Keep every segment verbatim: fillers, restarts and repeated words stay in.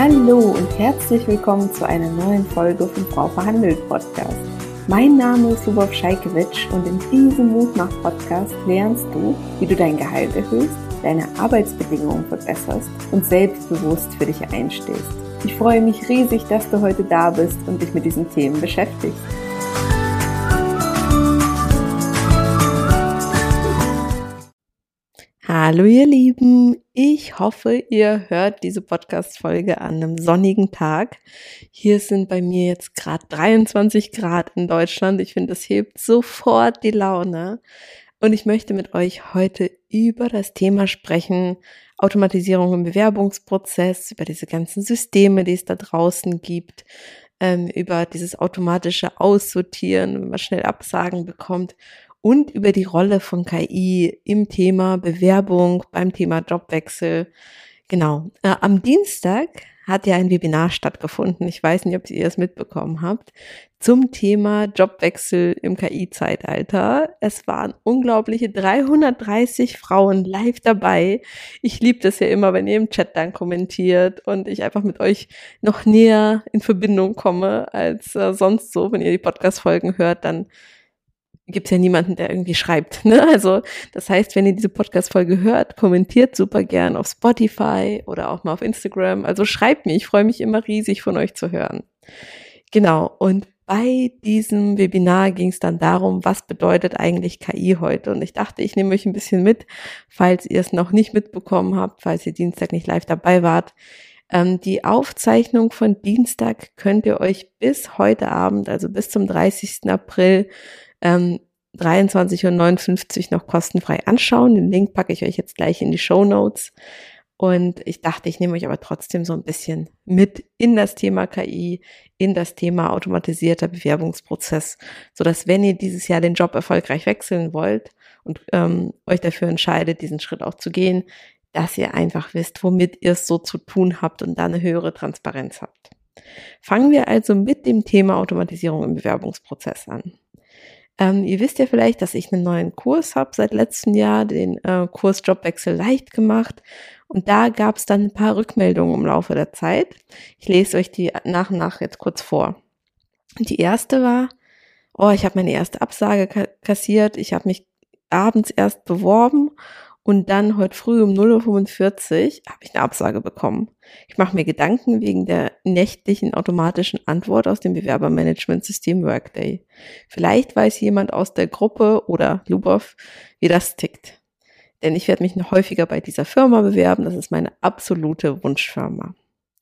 Hallo und herzlich willkommen zu einer neuen Folge vom Frau verhandelt Podcast. Mein Name ist Lubov Scheikewitsch und in diesem Mutmach-Podcast lernst du, wie du dein Gehalt erhöhst, deine Arbeitsbedingungen verbesserst und selbstbewusst für dich einstehst. Ich freue mich riesig, dass du heute da bist und dich mit diesen Themen beschäftigst. Hallo ihr Lieben, ich hoffe, ihr hört diese Podcast-Folge an einem sonnigen Tag. Hier sind bei mir jetzt gerade dreiundzwanzig Grad in Deutschland. Ich finde, das hebt sofort die Laune. Und ich möchte mit euch heute über das Thema sprechen, Automatisierung im Bewerbungsprozess, über diese ganzen Systeme, die es da draußen gibt, ähm, über dieses automatische Aussortieren, wenn man schnell Absagen bekommt, und über die Rolle von K I im Thema Bewerbung, beim Thema Jobwechsel. Genau. Äh, am Dienstag hat ja ein Webinar stattgefunden. Ich weiß nicht, ob ihr es mitbekommen habt, zum Thema Jobwechsel im K I-Zeitalter. Es waren unglaubliche dreihundertdreißig Frauen live dabei. Ich liebe das ja immer, wenn ihr im Chat dann kommentiert und ich einfach mit euch noch näher in Verbindung komme als äh, sonst so. Wenn ihr die Podcast-Folgen hört, dann gibt es ja niemanden, der irgendwie schreibt. Ne? Also das heißt, wenn ihr diese Podcast-Folge hört, kommentiert super gern auf Spotify oder auch mal auf Instagram. Also schreibt mir, ich freue mich immer riesig von euch zu hören. Genau, und bei diesem Webinar ging es dann darum, was bedeutet eigentlich K I heute? Und ich dachte, ich nehme euch ein bisschen mit, falls ihr es noch nicht mitbekommen habt, falls ihr Dienstag nicht live dabei wart. Ähm, die Aufzeichnung von Dienstag könnt ihr euch bis heute Abend, also bis zum dreißigsten April, ähm, dreiundzwanzig Uhr neunundfünfzig noch kostenfrei anschauen. Den Link packe ich euch jetzt gleich in die Shownotes. Und ich dachte, ich nehme euch aber trotzdem so ein bisschen mit in das Thema K I, in das Thema automatisierter Bewerbungsprozess, sodass, wenn ihr dieses Jahr den Job erfolgreich wechseln wollt und ähm, euch dafür entscheidet, diesen Schritt auch zu gehen, dass ihr einfach wisst, womit ihr es so zu tun habt und da eine höhere Transparenz habt. Fangen wir also mit dem Thema Automatisierung im Bewerbungsprozess an. Ähm, ihr wisst ja vielleicht, dass ich einen neuen Kurs habe seit letztem Jahr, den äh, Kurs Jobwechsel leicht gemacht. Und da gab es dann ein paar Rückmeldungen im Laufe der Zeit. Ich lese euch die nach und nach jetzt kurz vor. Die erste war, oh, ich habe meine erste Absage ka- kassiert. Ich habe mich abends erst beworben und dann heute früh um null Uhr fünfundvierzig habe ich eine Absage bekommen. Ich mache mir Gedanken wegen der nächtlichen automatischen Antwort aus dem Bewerbermanagementsystem Workday. Vielleicht weiß jemand aus der Gruppe oder Lubov, wie das tickt. Denn ich werde mich noch häufiger bei dieser Firma bewerben. Das ist meine absolute Wunschfirma.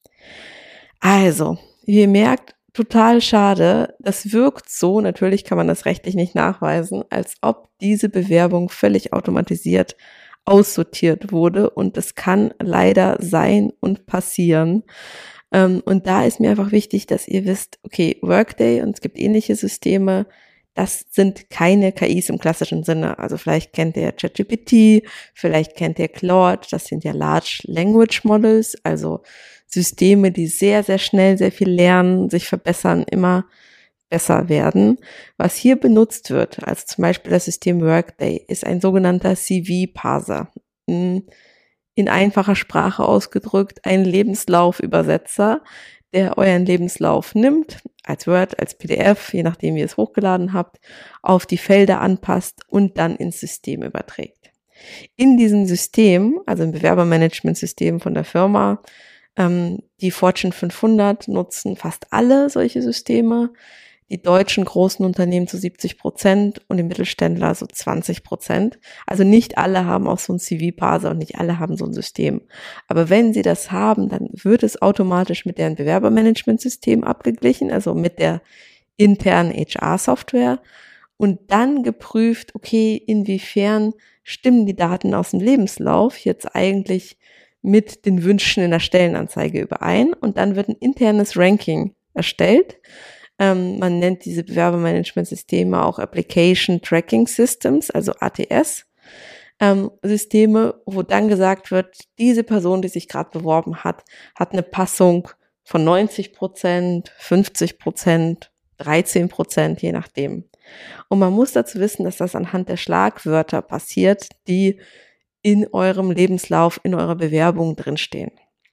Also, wie ihr merkt, total schade. Das wirkt so, natürlich kann man das rechtlich nicht nachweisen, als ob diese Bewerbung völlig automatisiert aussortiert wurde, und das kann leider sein und passieren. Und da ist mir einfach wichtig, dass ihr wisst, okay, Workday und es gibt ähnliche Systeme, das sind keine K Is im klassischen Sinne. Also vielleicht kennt ihr ChatGPT, vielleicht kennt ihr Claude, das sind ja Large Language Models, also Systeme, die sehr, sehr schnell sehr viel lernen, sich verbessern, immer besser werden. Was hier benutzt wird, also zum Beispiel das System Workday, ist ein sogenannter C V-Parser. In einfacher Sprache ausgedrückt, ein Lebenslaufübersetzer, der euren Lebenslauf nimmt, als Word, als P D F, je nachdem wie ihr es hochgeladen habt, auf die Felder anpasst und dann ins System überträgt. In diesem System, also im Bewerbermanagementsystem von der Firma, ähm, die Fortune fünfhundert nutzen fast alle solche Systeme, die deutschen großen Unternehmen zu siebzig Prozent und die Mittelständler so zwanzig Prozent. Also nicht alle haben auch so ein C V-Parser und nicht alle haben so ein System. Aber wenn sie das haben, dann wird es automatisch mit deren Bewerbermanagementsystem abgeglichen, also mit der internen H R-Software, und dann geprüft, okay, inwiefern stimmen die Daten aus dem Lebenslauf jetzt eigentlich mit den Wünschen in der Stellenanzeige überein, und dann wird ein internes Ranking erstellt. Ähm, man nennt diese Bewerbermanagementsysteme auch Application Tracking Systems, also A T S, ähm, Systeme, wo dann gesagt wird, diese Person, die sich gerade beworben hat, hat eine Passung von neunzig Prozent, fünfzig Prozent, dreizehn Prozent, je nachdem. Und man muss dazu wissen, dass das anhand der Schlagwörter passiert, die in eurem Lebenslauf, in eurer Bewerbung drinstehen.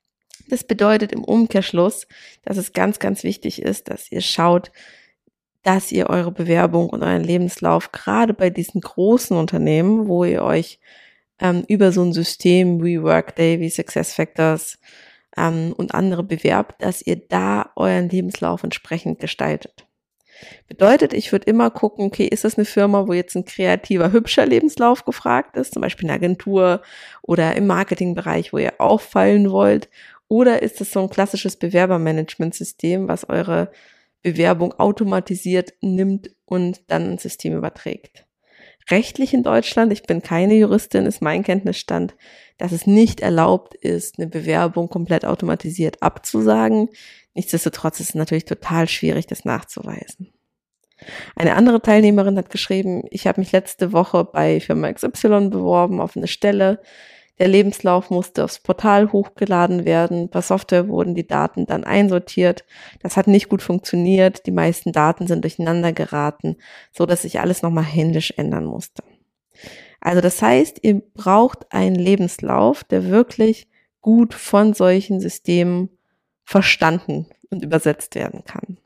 Das bedeutet im Umkehrschluss, dass es ganz, ganz wichtig ist, dass ihr schaut, dass ihr eure Bewerbung und euren Lebenslauf gerade bei diesen großen Unternehmen, wo ihr euch ähm, über so ein System wie Workday, wie SuccessFactors ähm, und andere bewerbt, dass ihr da euren Lebenslauf entsprechend gestaltet. Bedeutet, ich würde immer gucken, okay, ist das eine Firma, wo jetzt ein kreativer, hübscher Lebenslauf gefragt ist, zum Beispiel eine Agentur oder im Marketingbereich, wo ihr auffallen wollt, oder ist es so ein klassisches Bewerbermanagementsystem, was eure Bewerbung automatisiert nimmt und dann ein System überträgt? Rechtlich in Deutschland, ich bin keine Juristin, ist mein Kenntnisstand, dass es nicht erlaubt ist, eine Bewerbung komplett automatisiert abzusagen. Nichtsdestotrotz ist es natürlich total schwierig, das nachzuweisen. Eine andere Teilnehmerin hat geschrieben, ich habe mich letzte Woche bei Firma X Y beworben auf eine Stelle. Der Lebenslauf musste aufs Portal hochgeladen werden. Per Software wurden die Daten dann einsortiert. Das hat nicht gut funktioniert. Die meisten Daten sind durcheinander geraten, so dass sich alles nochmal händisch ändern musste. Also das heißt, ihr braucht einen Lebenslauf, der wirklich gut von solchen Systemen verstanden und übersetzt werden kann.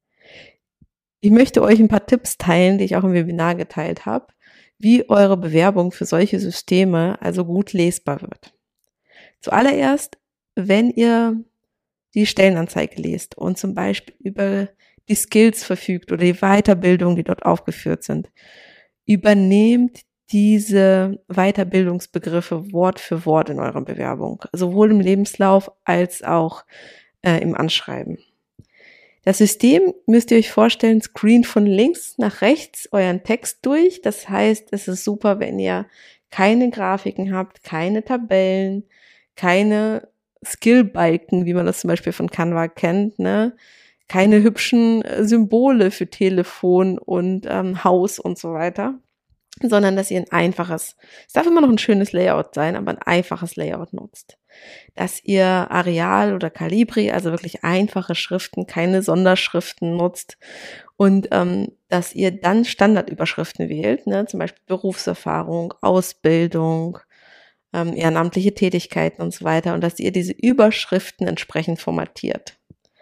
Ich möchte euch ein paar Tipps teilen, die ich auch im Webinar geteilt habe, wie eure Bewerbung für solche Systeme also gut lesbar wird. Zuallererst, wenn ihr die Stellenanzeige lest und zum Beispiel über die Skills verfügt oder die Weiterbildung, die dort aufgeführt sind, übernehmt diese Weiterbildungsbegriffe Wort für Wort in eurer Bewerbung, sowohl im Lebenslauf als auch äh, im Anschreiben. Das System, müsst ihr euch vorstellen, screent von links nach rechts euren Text durch. Das heißt, es ist super, wenn ihr keine Grafiken habt, keine Tabellen, keine Skillbalken, wie man das zum Beispiel von Canva kennt, ne? Keine hübschen Symbole für Telefon und ähm, Haus und so weiter, sondern dass ihr ein einfaches, es darf immer noch ein schönes Layout sein, aber ein einfaches Layout nutzt. Dass ihr Arial oder Calibri, also wirklich einfache Schriften, keine Sonderschriften nutzt und ähm, dass ihr dann Standardüberschriften wählt, ne, zum Beispiel Berufserfahrung, Ausbildung, ähm, ehrenamtliche Tätigkeiten und so weiter, und dass ihr diese Überschriften entsprechend formatiert.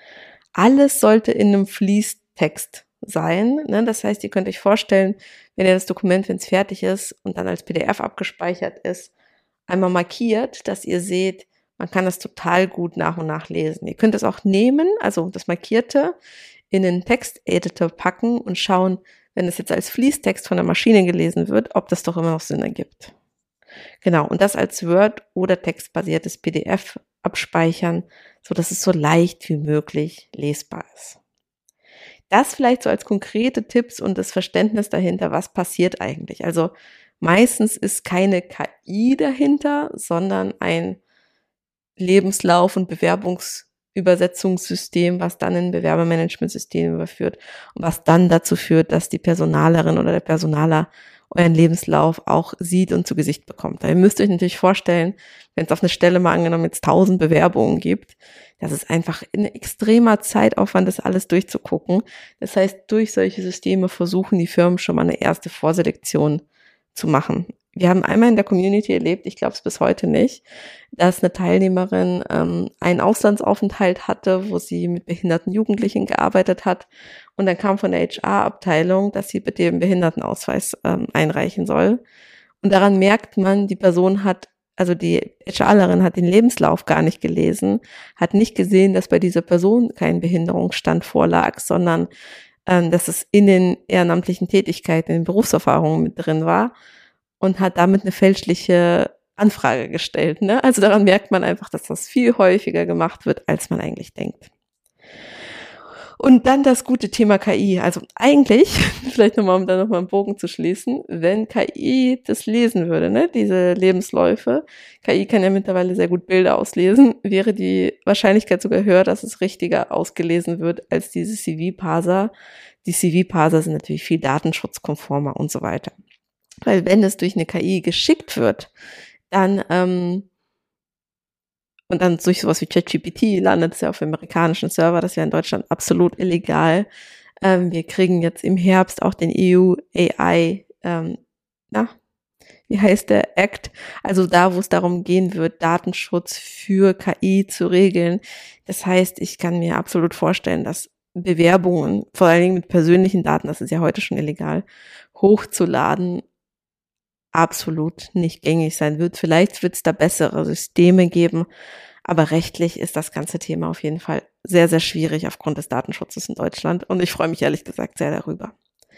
Alles sollte in einem Fließtext sein, ne? Das heißt, ihr könnt euch vorstellen, wenn ihr das Dokument, wenn es fertig ist und dann als P D F abgespeichert ist, einmal markiert, dass ihr seht, man kann das total gut nach und nach lesen. Ihr könnt es auch nehmen, also das Markierte, in den Texteditor packen und schauen, wenn es jetzt als Fließtext von der Maschine gelesen wird, ob das doch immer noch Sinn ergibt. Genau, und das als Word- oder textbasiertes P D F abspeichern, so dass es so leicht wie möglich lesbar ist. Das vielleicht so als konkrete Tipps und das Verständnis dahinter, was passiert eigentlich. Also meistens ist keine K I dahinter, sondern ein Lebenslauf- und Bewerbungsübersetzungssystem, was dann in ein Bewerbermanagementsystem überführt und was dann dazu führt, dass die Personalerin oder der Personaler euren Lebenslauf auch sieht und zu Gesicht bekommt. Da ihr müsst euch natürlich vorstellen, wenn es auf eine Stelle mal angenommen jetzt tausend Bewerbungen gibt, das ist einfach ein extremer Zeitaufwand, das alles durchzugucken. Das heißt, durch solche Systeme versuchen die Firmen schon mal eine erste Vorselektion zu machen. Wir haben einmal in der Community erlebt, ich glaube es bis heute nicht, dass eine Teilnehmerin ähm, einen Auslandsaufenthalt hatte, wo sie mit behinderten Jugendlichen gearbeitet hat. Und dann kam von der H R-Abteilung, dass sie bitte den Behindertenausweis ähm, einreichen soll. Und daran merkt man, die Person hat, also die HRlerin hat den Lebenslauf gar nicht gelesen, hat nicht gesehen, dass bei dieser Person kein Behinderungsstand vorlag, sondern ähm, dass es in den ehrenamtlichen Tätigkeiten, in den Berufserfahrungen mit drin war. Und hat damit eine fälschliche Anfrage gestellt, ne? Also daran merkt man einfach, dass das viel häufiger gemacht wird, als man eigentlich denkt. Und dann das gute Thema K I. Also eigentlich, vielleicht nochmal, um da nochmal einen Bogen zu schließen, wenn K I das lesen würde, ne, diese Lebensläufe, K I kann ja mittlerweile sehr gut Bilder auslesen, wäre die Wahrscheinlichkeit sogar höher, dass es richtiger ausgelesen wird als diese C V-Parser. Die C V-Parser sind natürlich viel datenschutzkonformer und so weiter. Weil wenn es durch eine K I geschickt wird, dann ähm, und dann durch sowas wie ChatGPT landet es ja auf dem amerikanischen Server, das ist ja in Deutschland absolut illegal. Ähm, wir kriegen jetzt im Herbst auch den E U A I, ähm, na, wie heißt der Act, also da, wo es darum gehen wird, Datenschutz für K I zu regeln. Das heißt, ich kann mir absolut vorstellen, dass Bewerbungen, vor allen Dingen mit persönlichen Daten, das ist ja heute schon illegal, hochzuladen, absolut nicht gängig sein wird. Vielleicht wird es da bessere Systeme geben, aber rechtlich ist das ganze Thema auf jeden Fall sehr, sehr schwierig aufgrund des Datenschutzes in Deutschland und ich freue mich ehrlich gesagt sehr darüber.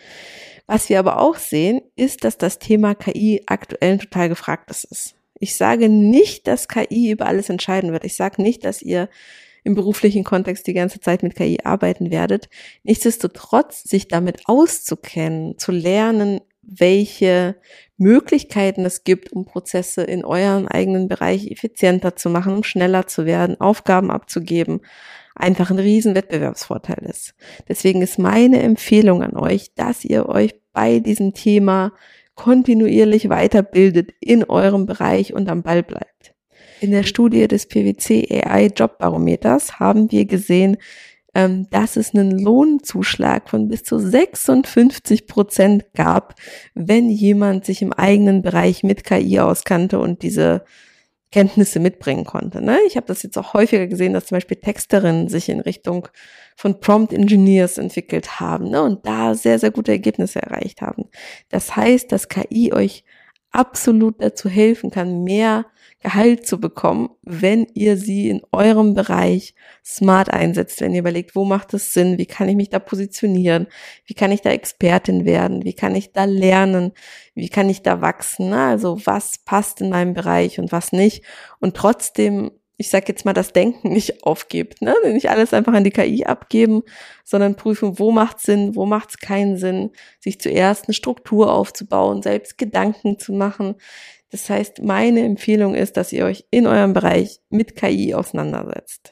Was wir aber auch sehen, ist, dass das Thema K I aktuell total gefragt ist. Ich sage nicht, dass K I über alles entscheiden wird. Ich sage nicht, dass ihr im beruflichen Kontext die ganze Zeit mit K I arbeiten werdet. Nichtsdestotrotz, sich damit auszukennen, zu lernen, welche Möglichkeiten es gibt, um Prozesse in euren eigenen Bereich effizienter zu machen, um schneller zu werden, Aufgaben abzugeben, einfach ein riesen Wettbewerbsvorteil ist. Deswegen ist meine Empfehlung an euch, dass ihr euch bei diesem Thema kontinuierlich weiterbildet in eurem Bereich und am Ball bleibt. In der Studie des P W C A I Jobbarometers haben wir gesehen, dass es einen Lohnzuschlag von bis zu sechsundfünfzig Prozent gab, wenn jemand sich im eigenen Bereich mit K I auskannte und diese Kenntnisse mitbringen konnte. Ne? Ich habe das jetzt auch häufiger gesehen, dass zum Beispiel Texterinnen sich in Richtung von Prompt Engineers entwickelt haben, ne? Und da sehr, sehr gute Ergebnisse erreicht haben. Das heißt, dass K I euch absolut dazu helfen kann, mehr Gehalt zu bekommen, wenn ihr sie in eurem Bereich smart einsetzt, wenn ihr überlegt, wo macht es Sinn, wie kann ich mich da positionieren, wie kann ich da Expertin werden, wie kann ich da lernen, wie kann ich da wachsen, ne? Also was passt in meinem Bereich und was nicht und trotzdem, ich sag jetzt mal, das Denken nicht aufgibt, ne? Nicht alles einfach an die K I abgeben, sondern prüfen, wo macht es Sinn, wo macht es keinen Sinn, sich zuerst eine Struktur aufzubauen, selbst Gedanken zu machen. Das heißt, meine Empfehlung ist, dass ihr euch in eurem Bereich mit K I auseinandersetzt.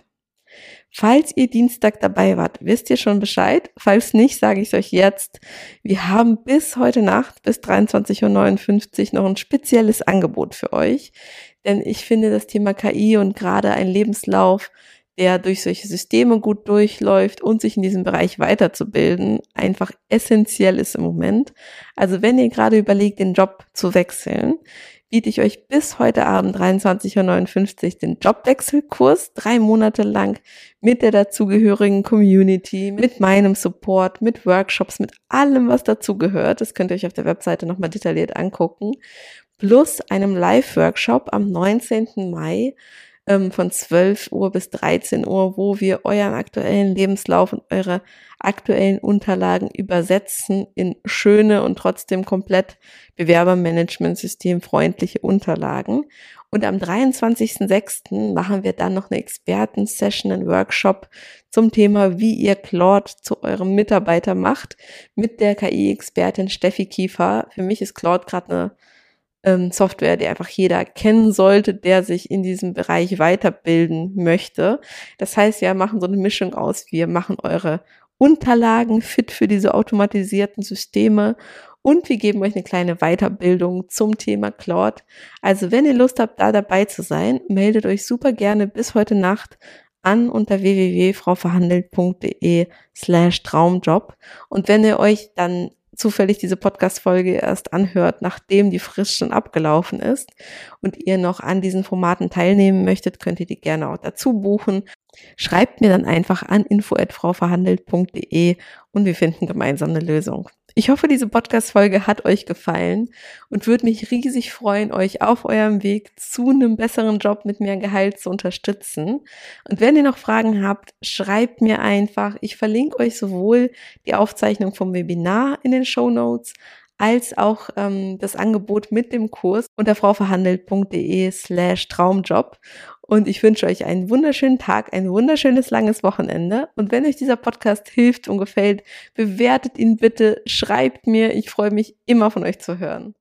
Falls ihr Dienstag dabei wart, wisst ihr schon Bescheid. Falls nicht, sage ich es euch jetzt. Wir haben bis heute Nacht, bis dreiundzwanzig Uhr neunundfünfzig noch ein spezielles Angebot für euch. Denn ich finde das Thema K I und gerade ein Lebenslauf, der durch solche Systeme gut durchläuft und sich in diesem Bereich weiterzubilden, einfach essentiell ist im Moment. Also wenn ihr gerade überlegt, den Job zu wechseln, biete ich euch bis heute Abend dreiundzwanzig Uhr neunundfünfzig den Jobwechselkurs, drei Monate lang mit der dazugehörigen Community, mit meinem Support, mit Workshops, mit allem, was dazugehört. Das könnt ihr euch auf der Webseite nochmal detailliert angucken. Plus einem Live-Workshop am neunzehnten Mai ähm, von zwölf Uhr bis dreizehn Uhr, wo wir euren aktuellen Lebenslauf und eure aktuellen Unterlagen übersetzen in schöne und trotzdem komplett Bewerbermanagementsystem freundliche Unterlagen. Und am dreiundzwanzigsten sechsten machen wir dann noch eine Experten-Session, einen Workshop zum Thema, wie ihr Claude zu eurem Mitarbeiter macht, mit der K I-Expertin Steffi Kiefer. Für mich ist Claude gerade eine ähm, Software, die einfach jeder kennen sollte, der sich in diesem Bereich weiterbilden möchte. Das heißt, wir machen so eine Mischung aus, wir machen eure Unterlagen fit für diese automatisierten Systeme und wir geben euch eine kleine Weiterbildung zum Thema Claude. Also wenn ihr Lust habt, da dabei zu sein, meldet euch super gerne bis heute Nacht an unter w w w punkt frau verhandelt punkt d e slash traumjob. Und wenn ihr euch dann zufällig diese Podcast-Folge erst anhört, nachdem die Frist schon abgelaufen ist und ihr noch an diesen Formaten teilnehmen möchtet, könnt ihr die gerne auch dazu buchen. Schreibt mir dann einfach an info at frau verhandelt punkt d e und wir finden gemeinsam eine Lösung. Ich hoffe, diese Podcast-Folge hat euch gefallen und würde mich riesig freuen, euch auf eurem Weg zu einem besseren Job mit mehr Gehalt zu unterstützen. Und wenn ihr noch Fragen habt, schreibt mir einfach. Ich verlinke euch sowohl die Aufzeichnung vom Webinar in den Shownotes als auch ähm, das Angebot mit dem Kurs unter frau verhandelt punkt d e slash traumjob. Und ich wünsche euch einen wunderschönen Tag, ein wunderschönes langes Wochenende. Und wenn euch dieser Podcast hilft und gefällt, bewertet ihn bitte, schreibt mir. Ich freue mich immer von euch zu hören.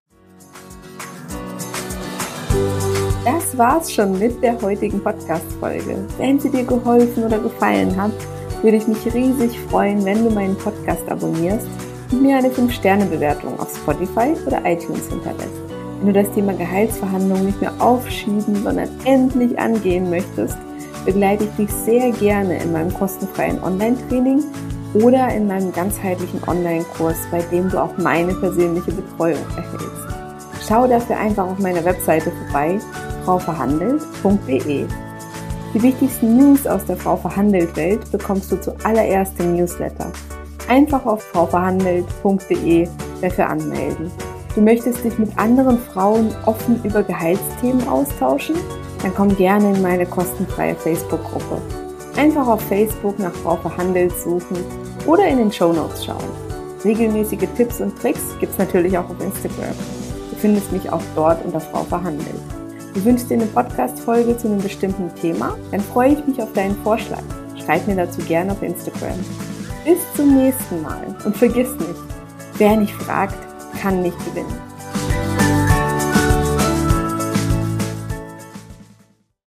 Das war's schon mit der heutigen Podcast-Folge. Wenn sie dir geholfen oder gefallen hat, würde ich mich riesig freuen, wenn du meinen Podcast abonnierst und mir eine fünf Sterne Bewertung auf Spotify oder iTunes hinterlässt. Wenn du das Thema Gehaltsverhandlungen nicht mehr aufschieben, sondern endlich angehen möchtest, begleite ich dich sehr gerne in meinem kostenfreien Online-Training oder in meinem ganzheitlichen Online-Kurs, bei dem du auch meine persönliche Betreuung erhältst. Schau dafür einfach auf meiner Webseite vorbei, frau verhandelt punkt de. Die wichtigsten News aus der Frau Verhandelt Welt bekommst du zuallererst im Newsletter. Einfach auf frau verhandelt punkt de dafür anmelden. Du möchtest dich mit anderen Frauen offen über Gehaltsthemen austauschen? Dann komm gerne in meine kostenfreie Facebook-Gruppe. Einfach auf Facebook nach Frau Verhandelt suchen oder in den Shownotes schauen. Regelmäßige Tipps und Tricks gibt's natürlich auch auf Instagram. Du findest mich auch dort unter Frau Verhandelt. Du wünschst dir eine Podcast-Folge zu einem bestimmten Thema? Dann freue ich mich auf deinen Vorschlag. Schreib mir dazu gerne auf Instagram. Bis zum nächsten Mal und vergiss nicht, wer nicht fragt, kann nicht gewinnen.